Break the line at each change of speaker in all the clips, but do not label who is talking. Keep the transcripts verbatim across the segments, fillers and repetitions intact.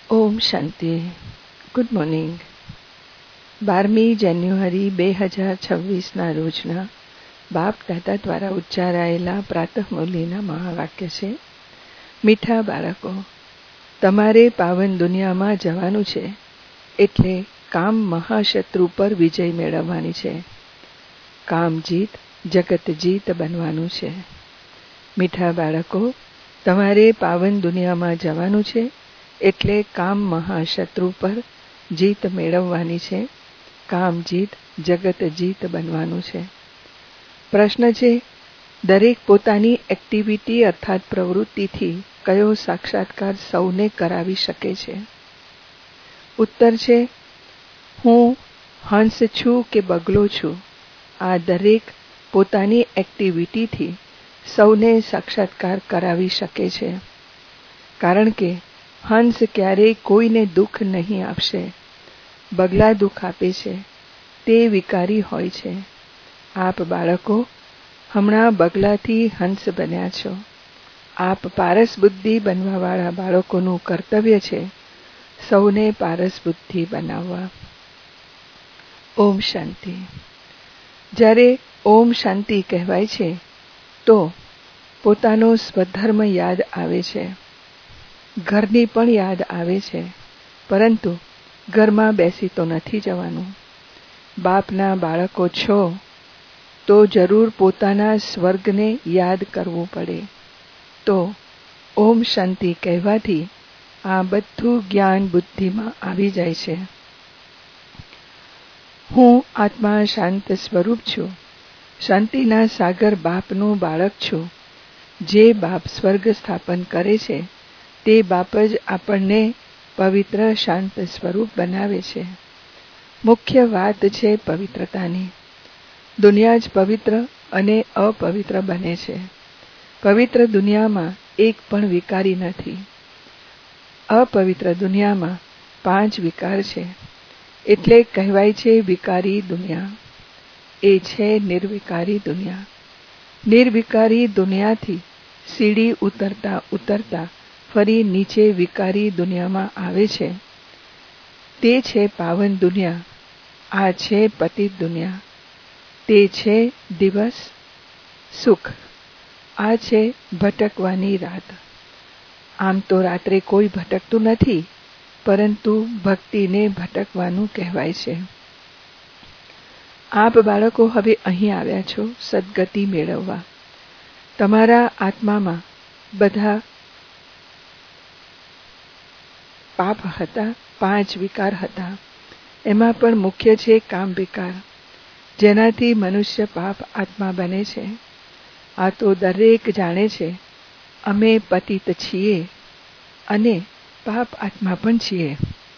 ઓમ શાંતિ. Good morning. બારમી જાન્યુઆરી બે હજાર છવ્વીસના રોજના બાપ દાદા દ્વારા ઉચ્ચારાયેલા પ્રાતઃમૌલીના મહાવાક્ય છે. મીઠા બાળકો, તમારે પાવન દુનિયામાં જવાનું છે, એટલે કામ મહાશત્રુ પર વિજય મેળવવાની છે. કામ જીત, જગત જીત બનવાનું છે. મીઠા બાળકો, તમારે પાવન દુનિયામાં જવાનું છે, એટલે કામ મહાશત્રુ પર જીત મેળવવાની છે. કામ જીત, જગત જીત બનવાનું છે. પ્રશ્ન છે, દરેક પોતાની એક્ટિવિટી અર્થાત પ્રવૃત્તિથી કયો સાક્ષાત્કાર સૌને કરાવી શકે છે? ઉત્તર છે, હું હંસ છું કે બગલો છું, આ દરેક પોતાની એક્ટિવિટીથી સૌને સાક્ષાત્કાર કરાવી શકે છે. કારણ કે હંસ ક્યારેય કોઈને દુઃખ નહીં આપશે. બગલા દુઃખ આપે છે, તે વિકારી હોય છે. આપ બાળકો હમણાં બગલાથી હંસ બન્યા છો. આપ પારસ બુદ્ધિ બનવાવાળા બાળકોનું કર્તવ્ય છે સૌને પારસ બુદ્ધિ બનાવવા. ઓમ શાંતિ. જ્યારે ઓમ શાંતિ કહેવાય છે તો પોતાનો સ્વધર્મ યાદ આવે છે, ઘરની પણ યાદ આવે છે, પરંતુ ઘરમાં બેસી તો નથી જવાનું. બાપના બાળકો છો તો જરૂર પોતાના સ્વર્ગને યાદ કરવું પડે. તો ઓમ શાંતિ કહેવાથી આ બધું જ્ઞાન બુદ્ધિમાં આવી જાય છે. હું આત્મા શાંત સ્વરૂપ છું. શાંતિના સાગર બાપનું બાળક છું. જે બાપ સ્વર્ગ સ્થાપન કરે છે તે બાપ જ આપણને પવિત્ર શાંત સ્વરૂપ બનાવે છે. મુખ્ય વાત છે પવિત્રતાની. દુનિયા જ પવિત્ર અને અપવિત્ર બને છે. પવિત્ર દુનિયામાં એક પણ વિકારી નથી. અપવિત્ર દુનિયામાં પાંચ વિકાર છે, એટલે કહેવાય છે વિકારી દુનિયા. એ છે નિર્વિકારી દુનિયા. નિર્વિકારી દુનિયાથી સીડી ઉતરતા ઉતરતા ફરી નીચે વિકારી દુનિયામાં આવે છે. તે છે પાવન દુનિયા. આ છે પતિત દુનિયા. તે છે દિવસ સુખ. આ છે ભટકવાની રાત. આમ તો રાત્રે કોઈ ભટકતું નથી, પરંતુ ભક્તિને ભટકવાનું કહેવાય છે. આપ બાળકો હવે અહીં આવ્યા છો સદગતિ મેળવવા. તમારા આત્મામાં બધા પાપ હતા, પાંચ વિકાર હતા. એમાં પણ મુખ્ય છે કામ વિકાર, જેનાથી મનુષ્ય પાપ આત્મા બને છે. આ તો દરેક જાણે છે. અમે પતિત છીએ અને પાપ આત્મા પણ છીએ.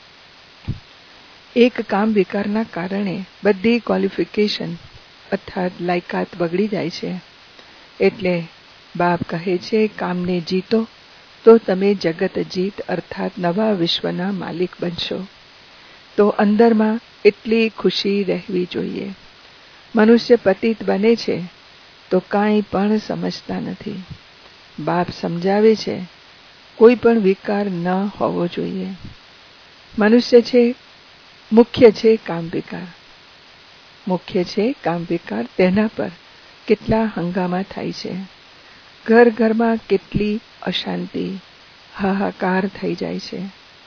એક કામ વિકારના કારણે બધી ક્વોલિફિકેશન અર્થાત લાયકાત બગડી જાય છે. એટલે બાપ કહે છે, કામને જીતો તો તમે જગત જીત અર્થાત નવા વિશ્વના માલિક બનશો. તો અંદરમાં એટલી ખુશી રહેવી જોઈએ. મનુષ્ય પતિત બને છે તો કાંઈ પણ સમજતા નથી. બાપ સમજાવે છે, કોઈ પણ વિકાર ન હોવો જોઈએ. મનુષ્ય છે, મુખ્ય છે કામ વિકાર. મુખ્ય છે કામ વિકાર. તેના પર કેટલા હંગામા થાય છે. ઘર ઘરમાં કેટલી અશાંતિ, હાહાકાર થઈ જાય છે.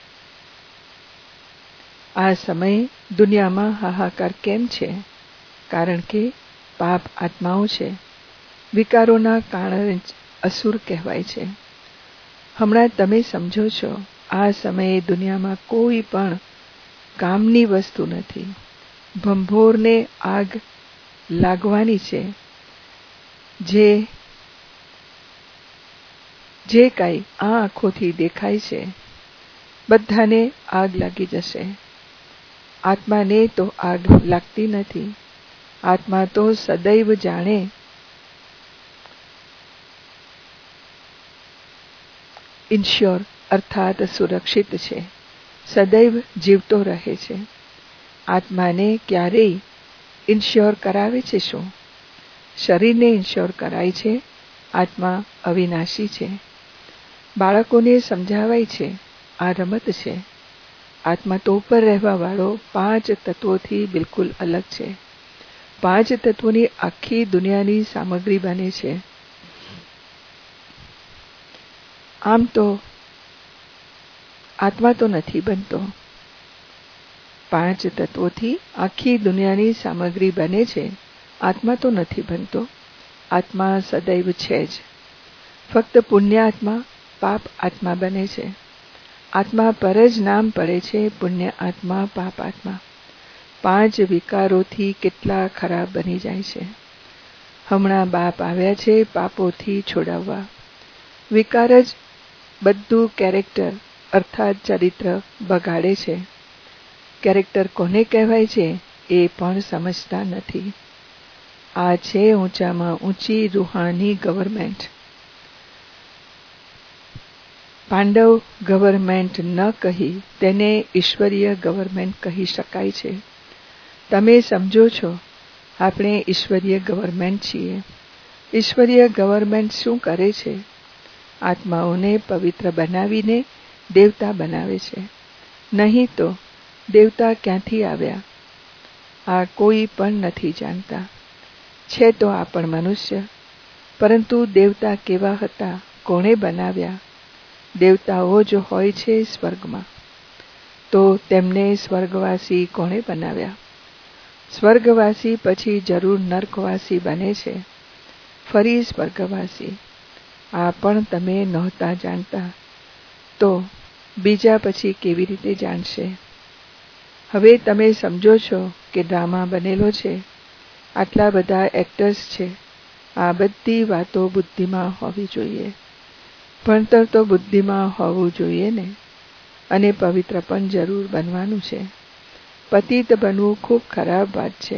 આ સમયે દુનિયામાં હાહાકાર કેમ છે? કારણ કે પાપ આત્માઓ છે. વિકારોના કારણે જ અસુર કહેવાય છે. હમણાં તમે સમજો છો, આ સમયે દુનિયામાં કોઈ પણ કામની વસ્તુ નથી. ભંભોરને આગ લાગવાની છે. જે જે કાંઈ આ આંખોથી દેખાય છે બધાને આગ લાગી જશે. આત્માને તો આગ લાગતી નથી. આત્મા તો સદૈવ જાણે ઇન્શ્યોર અર્થાત સુરક્ષિત છે. સદૈવ જીવતો રહે છે. આત્માને ક્યારેય ઇન્શ્યોર કરાવે છે શું? શરીરને ઇન્શ્યોર કરાય છે. આત્મા અવિનાશી છે. બાળકોને સમજાવાય છે આ રમત છે, આત્મા તો ઉપર રહેવા વાળો પાંચ તત્વોથી બિલકુલ અલગ છે. પાંચ તત્વોની આખી દુનિયાની સામગ્રી બને છે. આમ તો આત્મા તો નથી બનતો. પાંચ તત્વોથી આખી દુનિયાની સામગ્રી બને છે. આત્મા તો નથી બનતો. આત્મા સદૈવ છે જ. ફક્ત પુણ્ય આત્મા પાપ આત્મા બને છે. આત્મા પર જ નામ પડે છે પુણ્ય આત્મા, પાપ આત્મા. પાંચ વિકારોથી કેટલા ખરાબ બની જાય છે. હમણાં બાપ આવ્યા છે પાપોથી છોડાવવા. વિકાર જ બધું કેરેક્ટર અર્થાત ચરિત્ર બગાડે છે. કેરેક્ટર કોને કહેવાય છે એ પણ સમજતા નથી. આ છે ઊંચામાં ઊંચી રૂહાની ગવર્મેન્ટ. પાંડવ ગવર્મેન્ટ ન કહી તેને ઈશ્વરીય ગવર્મેન્ટ કહી શકાય છે. તમે સમજો છો આપણે ઈશ્વરીય ગવર્મેન્ટ છીએ. ઈશ્વરીય ગવર્મેન્ટ શું કરે છે? આત્માઓને પવિત્ર બનાવીને દેવતા બનાવે છે. નહીં તો દેવતા ક્યાંથી આવ્યા આ કોઈ પણ નથી જાણતા. છે તો આ પણ મનુષ્ય, પરંતુ દેવતા કેવા હતા, કોણે બનાવ્યા? દેવતાઓ જો હોય છે સ્વર્ગમાં, તો તેમને સ્વર્ગવાસી કોણે બનાવ્યા? સ્વર્ગવાસી પછી જરૂર નર્કવાસી બને છે, ફરી સ્વર્ગવાસી. આ પણ તમે નહોતા જાણતા, તો બીજા પછી કેવી રીતે જાણશે? હવે તમે સમજો છો કે ડ્રામા બનેલો છે, આટલા બધા એક્ટર્સ છે. આ બધી વાતો બુદ્ધિમાં હોવી જોઈએ. ભણતર તો બુદ્ધિમાં હોવું જોઈએ ને. અને પવિત્ર પણ જરૂર બનવાનું છે. પતિત બનવું ખૂબ ખરાબ વાત છે.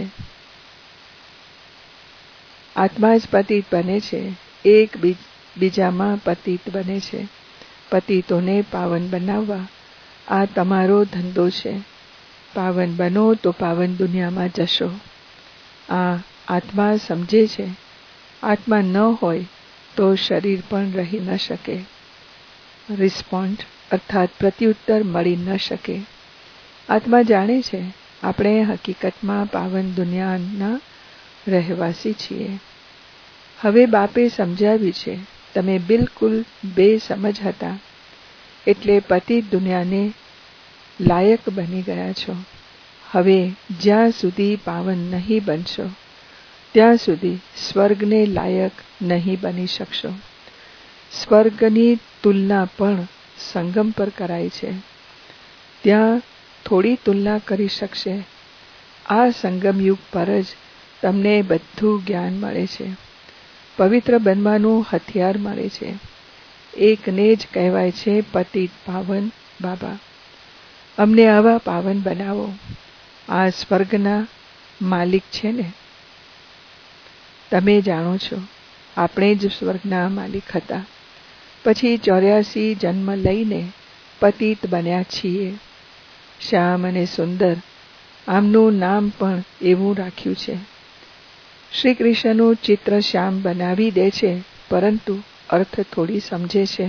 આત્મા જ પતિત બને છે, એક બીજામાં પતિત બને છે. પતિતોને પાવન બનાવવા આ તમારો ધંધો છે. પાવન બનો તો પાવન દુનિયામાં જશો. આ આત્મા સમજે છે. આત્મા ન હોય તો શરીર પણ રહી ન શકે. રિસ્પોન્ડ અર્થાત પ્રત્યુત્તર મળી ન શકે. આત્મા જાણે છે આપણે હકીકતમાં પાવન દુનિયાના રહેવાસી છીએ. હવે બાપે સમજાવ્યું છે તમે બિલકુલ બેસમજ હતા, એટલે પતિત દુનિયાને લાયક બની ગયા છો. હવે જ્યાં સુધી પાવન નહીં બનશો ત્યાં સુધી સ્વર્ગને લાયક નહીં બની શકશો. સ્વર્ગની તુલના પણ સંગમ પર કરાય છે. ત્યાં થોડી તુલના કરી શકશે. આ સંગમ યુગ પર જ તમને બધું જ્ઞાન મળે છે. પવિત્ર બનવાનું હથિયાર મળે છે. એકને જ કહેવાય છે પતિત પાવન બાબા. અમને આવા પાવન બનાવો. આ સ્વર્ગના માલિક છે ને. તમે જાણો છો આપણે જ સ્વર્ગના માલિક હતા. પછી ચોર્યાસી જન્મ લઈને પતિત બન્યા છીએ. શ્યામ અને સુંદર આમનું નામ પણ એવું રાખ્યું છે. શ્રી કૃષ્ણનું ચિત્ર શ્યામ બનાવી દે છે, પરંતુ અર્થ થોડી સમજે છે.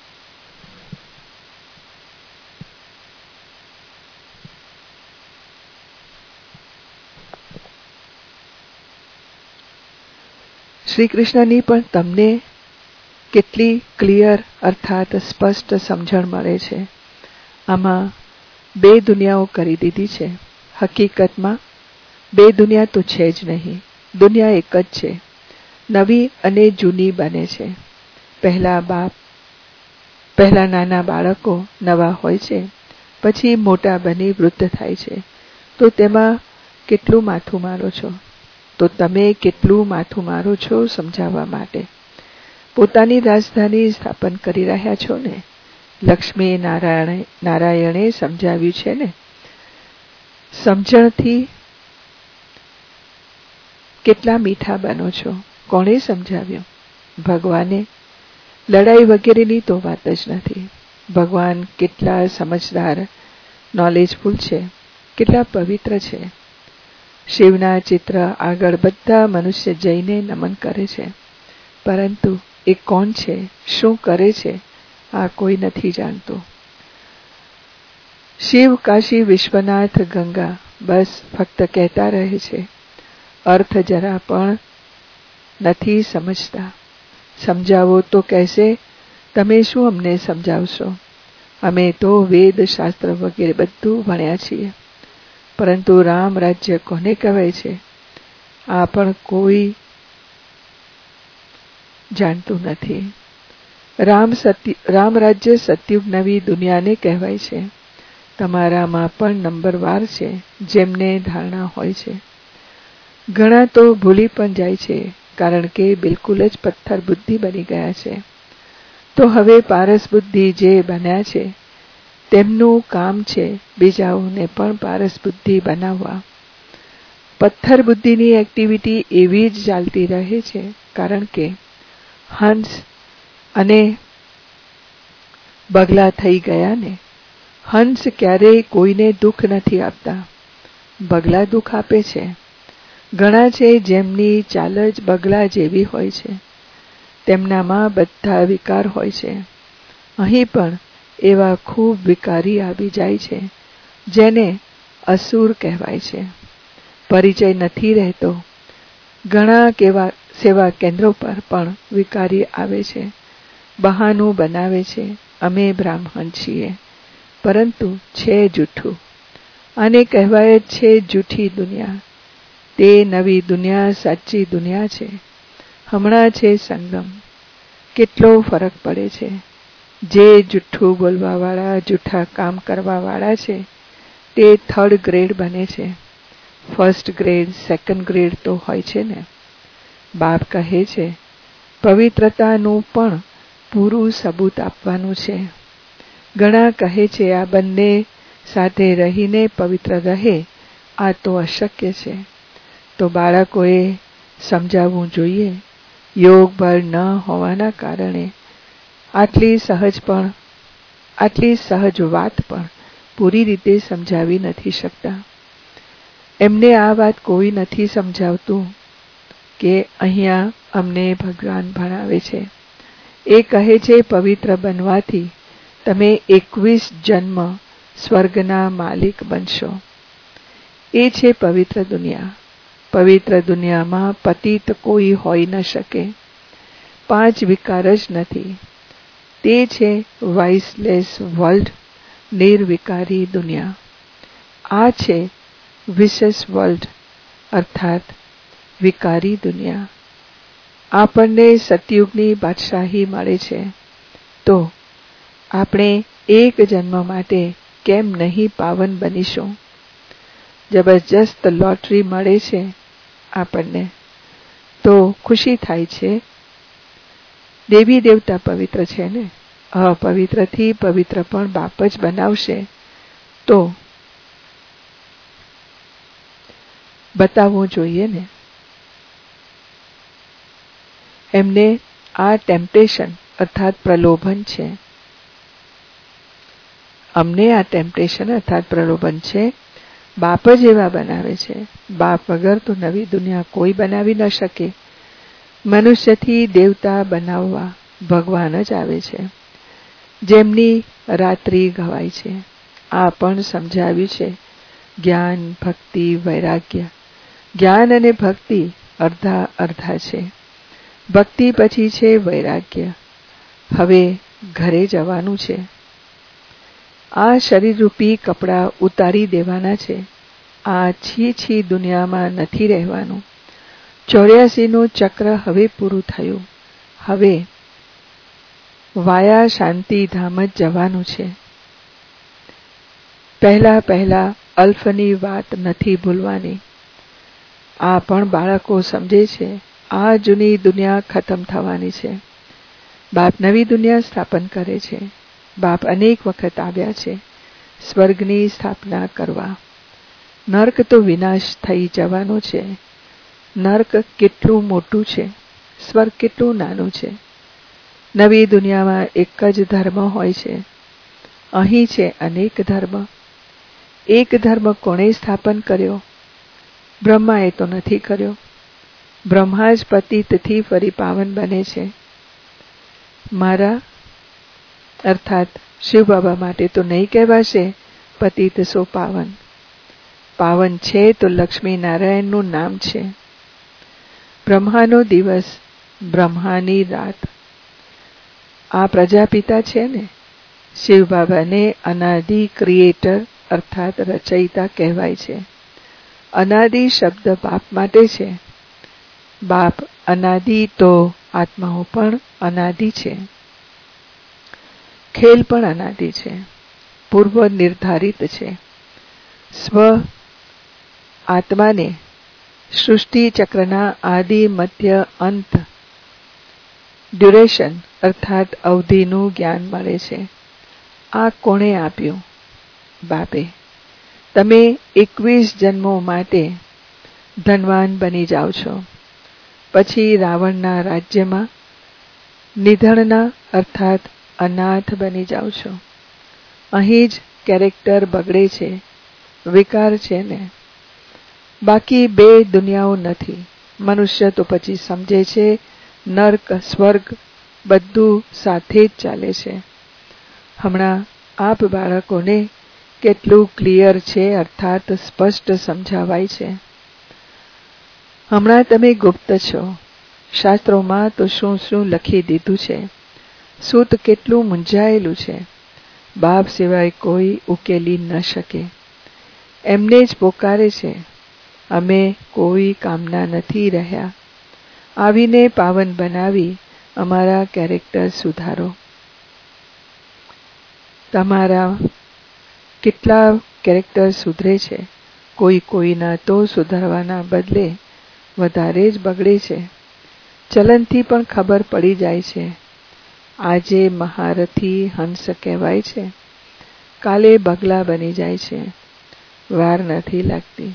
શ્રી કૃષ્ણની પણ તમને કેટલી ક્લિયર અર્થાત સ્પષ્ટ સમજણ મળે છે. આમાં બે દુનિયાઓ કરી દીધી છે. હકીકતમાં બે દુનિયા તો છે જ નહીં. દુનિયા એક જ છે. નવી અને જૂની બને છે. પહેલા બાપ પહેલા નાના બાળકો નવા હોય છે, પછી મોટા બની વૃદ્ધ થાય છે. તો તેમાં કેટલું માથું મારો છો? તો તમે કેટલું માથું મારો છો સમજાવવા માટે? પોતાની રાજધાની સ્થાપન કરી રહ્યા છો ને. લક્ષ્મી નારાયણે નારાયણે સમજાવ્યું છે ને. સમજણથી કેટલા મીઠા બનો છો? કોણે સમજાવ્યું? ભગવાને. લડાઈ વગેરેની તો વાત જ નથી. ભગવાન કેટલા સમજદાર, નોલેજફુલ છે, કેટલા પવિત્ર છે. શિવના ચિત્ર આગળ બધા મનુષ્ય જઈને નમન કરે છે, પરંતુ એ કોણ છે, શું કરે છે, આ કોઈ નથી જાણતું. શિવ, કાશી, વિશ્વનાથ, ગંગા બસ ફક્ત કહેતા રહે છે, અર્થ જરા પણ નથી સમજતા. સમજાવો તો કહેશે, તમે શું અમને સમજાવશો? અમે તો વેદ શાસ્ત્ર વગેરે બધું ભણ્યા છીએ, પરંતુ રામ રાજ્ય કોને કહેવાય છે આ પણ કોઈ જાણતું નથી. રામ સત્ય રામ રાજ્ય સતયુગ નવી દુનિયાને કહેવાય છે. તમારામાં પણ નંબરવાર છે જેમને ધારણા હોય છે. ઘણા તો ભૂલી પણ જાય છે, કારણ કે બિલકુલ જ પથ્થર બુદ્ધિ બની ગયા છે. તો હવે પારસ બુદ્ધિ જે બન્યા છે તેમનું કામ છે બીજાઓને પણ પારસ બુદ્ધિ બનાવવા. પથ્થર બુદ્ધિની એક્ટિવિટી એવી જ ચાલતી રહે છે, કારણ કે હંસ અને બગલા થઈ ગયા ને. હંસ ક્યારેય કોઈને દુઃખ નથી આપતા, બગલા દુઃખ આપે છે. ઘણા છે જેમની ચાલ જ બગલા જેવી હોય છે, તેમનામાં બધા વિકાર હોય છે. અહીં પણ એવા ખૂબ વિકારી આવી જાય છે જેને અસુર કહેવાય છે. પરિચય નથી રહેતો. ઘણા કેવા સેવા કેન્દ્રો પર પણ વિકારી આવે છે, બહાનું બનાવે છે, અમે બ્રાહ્મણ છીએ, પરંતુ છે જૂઠું. આને કહેવાય જ છે જૂઠી દુનિયા. તે નવી દુનિયા સાચી દુનિયા છે. હમણાં છે સંગમ. કેટલો ફરક પડે છે. જે જૂઠું બોલવાવાળા, જૂઠા કામ કરવાવાળા છે તે થર્ડ ગ્રેડ બને છે. ફર્સ્ટ ગ્રેડ, સેકન્ડ ગ્રેડ તો હોય છે ને. બાપ કહે છે પવિત્રતાનું પણ પૂરું સબૂત આપવાનું છે. ઘણા કહે છે આ બંને સાથે રહીને પવિત્ર રહે, આ તો અશક્ય છે. તો બાળકોએ સમજાવવું જોઈએ. યોગ બળ ન હોવાના કારણે આટલી સહજ પણ આટલી સહજ વાત પણ પૂરી રીતે સમજાવી નથી શકતા. એમને આ વાત કોઈ નથી સમજાવતું કે અહીંયા અમને ભગવાન ભણાવે છે. એ કહે છે પવિત્ર બનવાથી તમે એકવીસ જન્મ સ્વર્ગના માલિક બનશો. એ છે પવિત્ર દુનિયા. પવિત્ર દુનિયામાં પતિત કોઈ હોઈ ન શકે. પાંચ વિકાર જ નથી. તે છે વાઇસલેસ વર્લ્ડ, નિર્વિકારી દુનિયા. આ છે વિશેષ વર્લ્ડ, અર્થાત વિકારી દુનિયા. આપણને સતયુગની બાદશાહી મળે છે, તો આપણે એક જન્મ માટે કેમ નહીં પાવન બનીશું? જબરજસ્ત લોટરી મળે છે આપણને, તો ખુશી થાય છે. દેવી દેવતા પવિત્ર છે ને, અપવિત્રથી પવિત્ર પણ બાપ જ બનાવશે, તો બતાવવું જોઈએ ને. એમને આ ટેમ્પટેશન અર્થાત પ્રલોભન છે. અમને આ ટેમ્પટેશન અર્થાત પ્રલોભન છે. બાપ જ એવા બનાવે છે. બાપ વગર તો નવી દુનિયા કોઈ બનાવી ન શકે. મનુષ્યથી દેવતા બનાવવા ભગવાન જ આવે છે, જેમની રાત્રિ ગવાય છે. આ પણ સમજાવ્યું છે. જ્ઞાન, ભક્તિ, વૈરાગ્ય. જ્ઞાન અને ભક્તિ અર્ધા અર્ધા છે. ભક્તિ પછી છે વૈરાગ્ય. હવે ઘરે જવાનું છે. આ શરીરરૂપી કપડાં ઉતારી દેવાના છે. આ છી છી દુનિયામાં નથી રહેવાનું. ચોર્યાસીનું ચક્ર હવે પૂરું થયું. હવે વાયા શાંતિધામ જ જવાનું છે. પહેલા પહેલા અલ્ફની વાત નથી ભૂલવાની. આ પણ બાળકો સમજે છે. આ જૂની દુનિયા ખતમ થવાની છે. બાપ નવી દુનિયા સ્થાપન કરે છે. બાપ અનેક વખત આવ્યા છે સ્વર્ગની સ્થાપના કરવા. નર્ક તો વિનાશ થઈ જવાનો છે. નર્ક કેટલું મોટું છે, સ્વર્ગ કેટલું નાનું છે. નવી દુનિયામાં એક જ ધર્મ હોય છે. અહીં છે અનેક ધર્મ. એક ધર્મ કોણે સ્થાપન કર્યો? બ્રહ્માએ તો નથી કર્યો. બ્રહ્મા જ પતિતથી ફરી પાવન બને છે. મારા અર્થાત શિવ બાબા માટે તો નહીં કહેવાશે પતિત સો પાવન. પાવન છે તો લક્ષ્મી નારાયણનું નામ છે. બ્રહ્માનો દિવસ, બ્રહ્માની રાત. આ પ્રજાપિતા છે ને, શિવ બાબાને અનાદિ ક્રિએટર અર્થાત રચયિતા કહેવાય છે. અનાદિ શબ્દ બાપ માટે છે. બાપ અનાદિ તો આત્માઓ પણ અનાદિ છે. ખેલ પણ અનાદિ છે, પૂર્વ નિર્ધારિત છે. સ્વ આત્માને સૃષ્ટિ ચક્રના આદિ મધ્ય અંત ડ્યુરેશન અર્થાત અવધિનું જ્ઞાન મળે છે. આ કોણે આપ્યું? બાપે. તમે એકવીસ જન્મો માટે ધનવાન બની જાઓ છો, પછી રાવણના રાજ્યમાં નિધનના અર્થાત અનાથ બની જાઓ છો. અહીં જ કેરેક્ટર બગડે છે, વિકાર છે ને. બાકી બે દુનિયાઓ નથી. મનુષ્ય તો પછી સમજે છે નર્ક સ્વર્ગ બધું સાથે જ ચાલે છે. હમણાં આપ બાળકોને કેટલું ક્લિયર છે અર્થાત સ્પષ્ટ સમજાવાય છે. હમણાં તમે ગુપ્ત છો. શાસ્ત્રોમાં તો શું શું લખી દીધું છે. સૂત કેટલું મૂંઝાયેલું છે. બાપ સિવાય કોઈ ઉકેલી ન શકે. એમને જ પોકારે છે. અમે કોઈ કામના નથી રહ્યા. આવીને પાવન બનાવી અમારા કેરેક્ટર સુધારો. તમારા કેટલા કેરેક્ટર સુધરે છે. કોઈ કોઈના તો સુધારવાના બદલે વધારે જ બગડે છે. ચલનથી પણ ખબર પડી જાય છે. આજે મહારથી હંસ કહેવાય છે, કાલે બગલા બની જાય છે. વાર નથી લાગતી.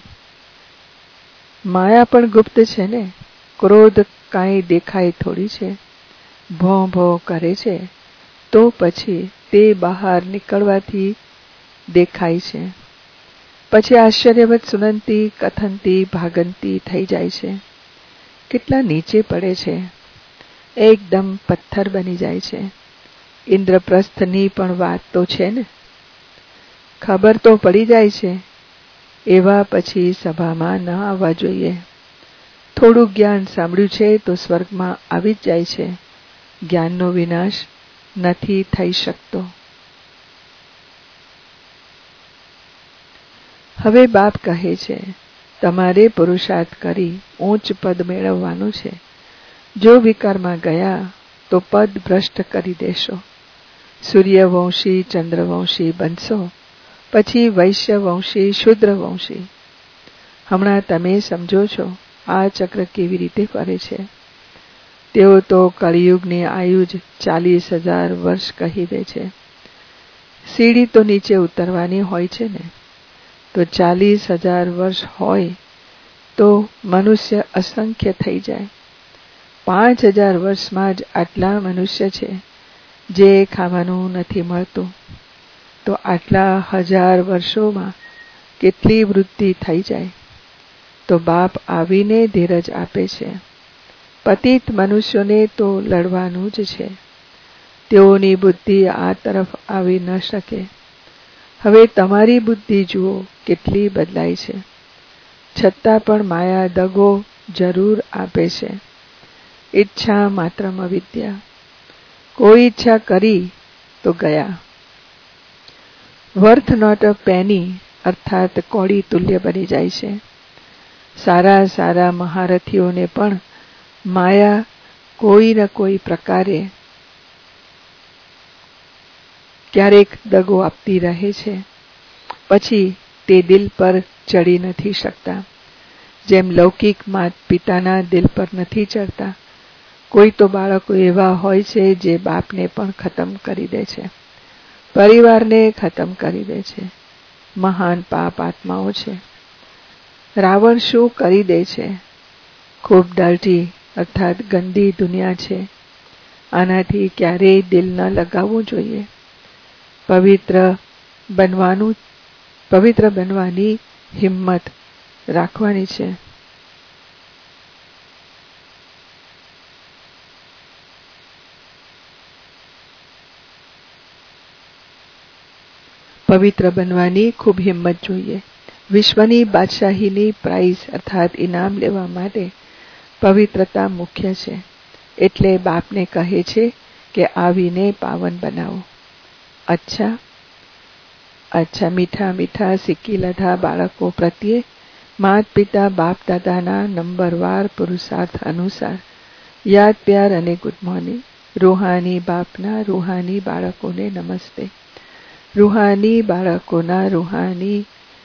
માયા પણ ગુપ્ત છે ને. ક્રોધ કાંઈ દેખાય થોડી છે. ભોં ભોં કરે છે તો પછી તે બહાર નીકળવાથી દેખાય છે. પછી આશ્ચર્યવત સુનંતી કથનતી ભાગંતી થઈ જાય છે. કેટલા નીચે પડે છે. એકદમ પથ્થર બની જાય છે. ઇન્દ્રપ્રસ્થની પણ વાત તો છે ને. ખબર તો પડી જાય છે. એવા પછી સભામાં ન આવવા જોઈએ. થોડું જ્ઞાન સાંભળ્યું છે તો સ્વર્ગમાં આવી જ જાય છે. જ્ઞાનનો વિનાશ નથી થઈ શકતો. હવે બાપ કહે છે તમારે પુરુષાર્થ કરી ઊંચ પદ મેળવવાનું છે. જો વિકારમાં ગયા તો પદ ભ્રષ્ટ કરી દેશો. સૂર્યવંશી ચંદ્રવંશી બનશો, પછી વૈશ્યવંશી શુદ્રવંશી. હમણાં તમે સમજો છો આ ચક્ર કેવી રીતે ફરે છે. તેઓ તો કળિયુગની આયુ જ ચાલીસ હજાર વર્ષ કહી દે છે. સીડી તો નીચે ઉતરવાની હોય છે ને. તો ચાલીસ હજાર વર્ષ હોય તો મનુષ્ય અસંખ્ય થઈ જાય. પાંચ હજાર વર્ષમાં જ આટલા મનુષ્ય છે જે ખાવાનું નથી મળતું. તો આટલા હજાર વર્ષોમાં કેટલી વૃદ્ધિ થઈ જાય. તો બાપ આવીને ધીરજ આપે છે. પતિત મનુષ્યોને તો લડવાનું જ છે. તેઓની બુદ્ધિ આ તરફ આવી ન શકે. હવે તમારી બુદ્ધિ જુઓ કેટલી બદલાય છે. છતાં પણ માયા દગો જરૂર આપે છે. ઈચ્છા માત્રમ વિદ્યા. કોઈ ઈચ્છા કરી તો ગયા. વર્થ નોટ અ પેની અર્થાત કોડી તુલ્ય બની જાય છે. સારા સારા મહારથીઓને પણ માયા કોઈ ન કોઈ પ્રકારે ક્યારેક દગો આપતી રહે છે. પછી તે દિલ પર ચડી નથી શકતા. જેમ લૌકિક માત પિતાના દિલ પર નથી ચડતા. કોઈ તો બાળકો એવા હોય છે જે બાપને પણ ખતમ કરી દે છે, પરિવારને ખતમ કરી દે છે. મહાન પાપ આત્માઓ છે. રાવણ શું કરી દે છે. ખૂબ ડર્ટી અર્થાત ગંદી દુનિયા છે. આનાથી ક્યારેય દિલ ન લગાવવું જોઈએ. પવિત્ર બનવાનું પવિત્ર બનવાની હિંમત રાખવાની છે. પવિત્ર બનવાની ખૂબ હિંમત જોઈએ. વિશ્વની બાદશાહીની પ્રાઇઝ અર્થાત ઇનામ લેવા માટે પવિત્રતા મુખ્ય છે. એટલે બાપને કહે છે કે આવીને પાવન બનાવો. અચ્છા અચ્છા મીઠા મીઠા શીખી લીધા બાળકો પ્રત્યે માત પિતા બાપ દાદાના નંબરવાર પુરુષાર્થ અનુસાર યાદ પ્યાર અને ગુડ મોર્નિંગ. રૂહાની બાપના રૂહાની બાળકોને નમસ્તે. રૂહાની બાળકોના રૂહાની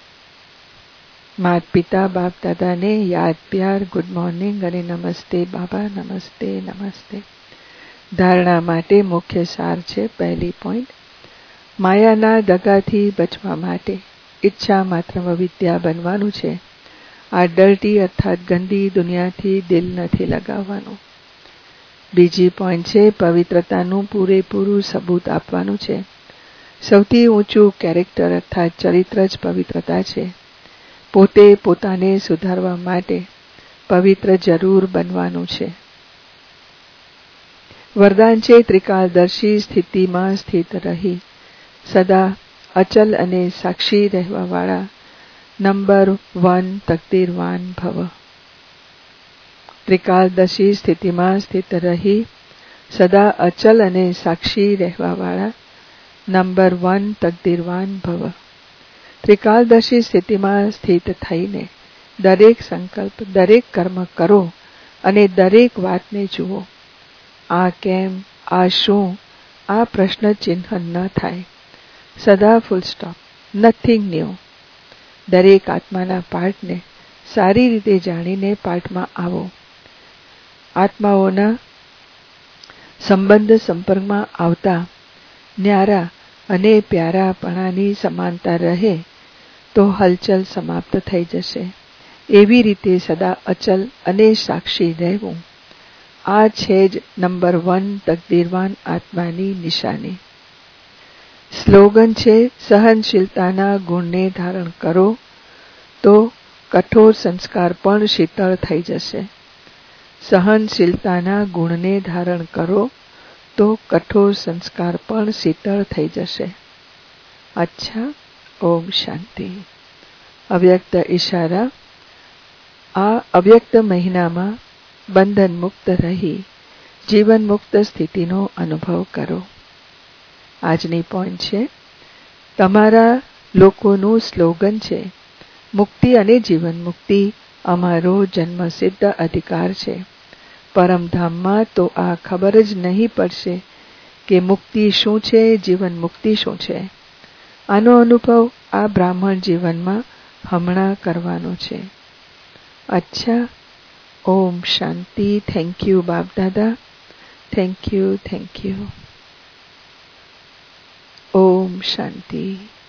માત પિતા બાપ દાદાને યાદ પ્યાર ગુડ મોર્નિંગ અને નમસ્તે બાબા, નમસ્તે નમસ્તે. ધારણા માટે મુખ્ય સાર છે. પહેલી પોઈન્ટ, માયાના દગાથી બચવા માટે ઈચ્છા માત્રમાં વિદ્યા બનવાનું છે. આ ડર્ટી અર્થાત ગંદી દુનિયાથી દિલ નથી લગાવવાનું. બીજી પોઈન્ટ છે, પવિત્રતાનું પૂરેપૂરું સબૂત આપવાનું છે. સૌથી ઊંચું કેરેક્ટર અર્થાત ચરિત્ર જ પવિત્રતા છે. પોતે પોતાને સુધારવા માટે પવિત્ર જરૂર બનવાનું છે. વરદાન છે, ત્રિકાળદર્શી સ્થિતિમાં સ્થિત રહી સદા અચલ અને સાક્ષી રહેવાવાળા નંબર વન તકદીરવાન ભવ. ત્રિકાળદર્શી સ્થિતિમાં સ્થિત રહી સદા અચલ અને સાક્ષી રહેવાવાળા નંબર વન તકદીરવાન ભવ. ત્રિકાળદર્શી સ્થિતિમાં સ્થિત થઈને દરેક સંકલ્પ, દરેક કર્મ કરો અને દરેક વાતને જુઓ. આ કેમ, આ શું, આ પ્રશ્ન ચિહ્ન ન થાય. સદા ફૂલ સ્ટોપ, નથિંગ ન્યૂ. દરેક આત્માના પાઠને સારી રીતે જાણીને પાઠમાં આવો. આત્માઓના સંબંધ સંપર્કમાં આવતા ન્યારા અને પ્યારાપણાની સમાનતા રહે તો હલચલ સમાપ્ત થઈ જશે. એવી રીતે સદા અચલ અને સાક્ષી રહેવું, આ છે જ નંબર વન તકદીરવાન આત્માની નિશાની. સ્લોગન છે, સહનશીલતાના ગુણને ધારણ કરો તો કઠોર સંસ્કાર પણ શીતળ થઈ જશે. સહનશીલતાના ગુણને ધારણ કરો તો કઠોર સંસ્કાર પણ શીતળ થઈ જશે. અચ્છા, ઓમ શાંતિ. અવ્યક્ત ઈશારા. આ અવ્યક્ત મહિનામાં બંધન મુક્ત રહી જીવન મુક્ત સ્થિતિનો અનુભવ કરો. આજની પોઈન્ટ છે, તમારા લોકોનું સ્લોગન છે, મુક્તિ અને જીવન મુક્તિ અમારો જન્મસિદ્ધ અધિકાર છે. પરમધામમાં તો આ ખબર જ નહીં પડશે કે મુક્તિ શું છે, જીવન મુક્તિ શું છે. આનો અનુભવ આ બ્રાહ્મણ જીવનમાં હમણાં કરવાનો છે. અચ્છા, ઓમ શાંતિ. Thank you Bapdada. Thank you, thank you. ઓમ શાંતિ.